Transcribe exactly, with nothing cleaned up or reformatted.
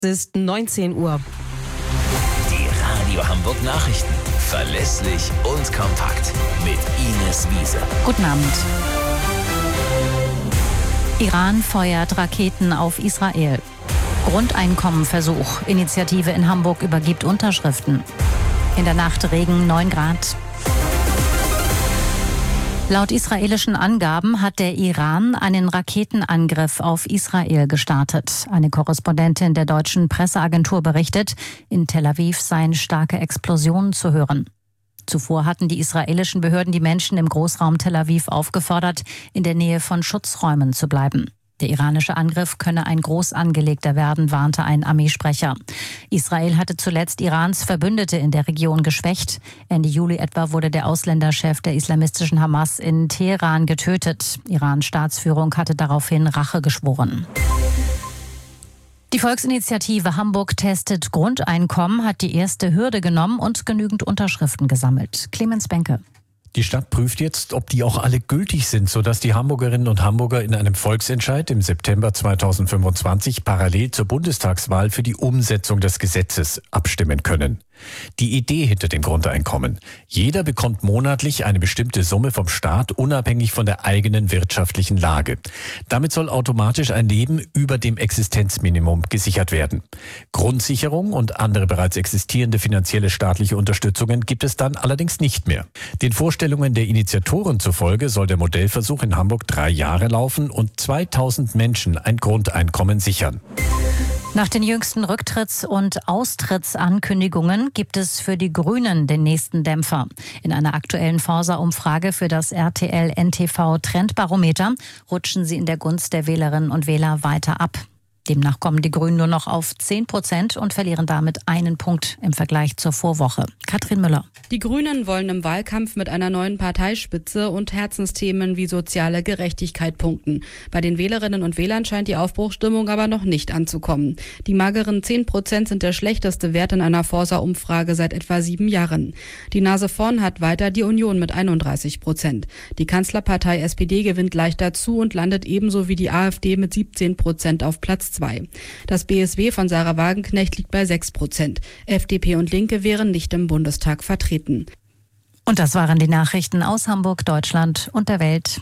Es ist neunzehn Uhr. Die Radio Hamburg Nachrichten. Verlässlich und kompakt. Mit Ines Wiese. Guten Abend. Iran feuert Raketen auf Israel. Grundeinkommenversuch. Initiative in Hamburg übergibt Unterschriften. In der Nacht Regen, neun Grad. Laut israelischen Angaben hat der Iran einen Raketenangriff auf Israel gestartet. Eine Korrespondentin der deutschen Presseagentur berichtet, in Tel Aviv seien starke Explosionen zu hören. Zuvor hatten die israelischen Behörden die Menschen im Großraum Tel Aviv aufgefordert, in der Nähe von Schutzräumen zu bleiben. Der iranische Angriff könne ein groß angelegter werden, warnte ein Armeesprecher. Israel hatte zuletzt Irans Verbündete in der Region geschwächt. Ende Juli etwa wurde der Ausländerchef der islamistischen Hamas in Teheran getötet. Irans Staatsführung hatte daraufhin Rache geschworen. Die Volksinitiative Hamburg testet Grundeinkommen hat die erste Hürde genommen und genügend Unterschriften gesammelt. Clemens Benke. Die Stadt prüft jetzt, ob die auch alle gültig sind, sodass die Hamburgerinnen und Hamburger in einem Volksentscheid im September zweitausendfünfundzwanzig parallel zur Bundestagswahl für die Umsetzung des Gesetzes abstimmen können. Die Idee hinter dem Grundeinkommen: Jeder bekommt monatlich eine bestimmte Summe vom Staat, unabhängig von der eigenen wirtschaftlichen Lage. Damit soll automatisch ein Leben über dem Existenzminimum gesichert werden. Grundsicherung und andere bereits existierende finanzielle staatliche Unterstützungen gibt es dann allerdings nicht mehr. Den Vorstellungen der Initiatoren zufolge soll der Modellversuch in Hamburg drei Jahre laufen und zweitausend Menschen ein Grundeinkommen sichern. Nach den jüngsten Rücktritts- und Austrittsankündigungen gibt es für die Grünen den nächsten Dämpfer. In einer aktuellen Forsa-Umfrage für das R T L N T V Trendbarometer rutschen sie in der Gunst der Wählerinnen und Wähler weiter ab. Demnach kommen die Grünen nur noch auf zehn Prozent und verlieren damit einen Punkt im Vergleich zur Vorwoche. Katrin Müller. Die Grünen wollen im Wahlkampf mit einer neuen Parteispitze und Herzensthemen wie soziale Gerechtigkeit punkten. Bei den Wählerinnen und Wählern scheint die Aufbruchsstimmung aber noch nicht anzukommen. Die mageren zehn Prozent sind der schlechteste Wert in einer Forsa-Umfrage seit etwa sieben Jahren. Die Nase vorn hat weiter die Union mit einunddreißig Prozent. Die Kanzlerpartei S P D gewinnt leicht dazu und landet ebenso wie die AfD mit siebzehn Prozent auf Platz zwei. Das B S W von Sarah Wagenknecht liegt bei sechs Prozent. F D P und Linke wären nicht im Bundestag vertreten. Und das waren die Nachrichten aus Hamburg, Deutschland und der Welt.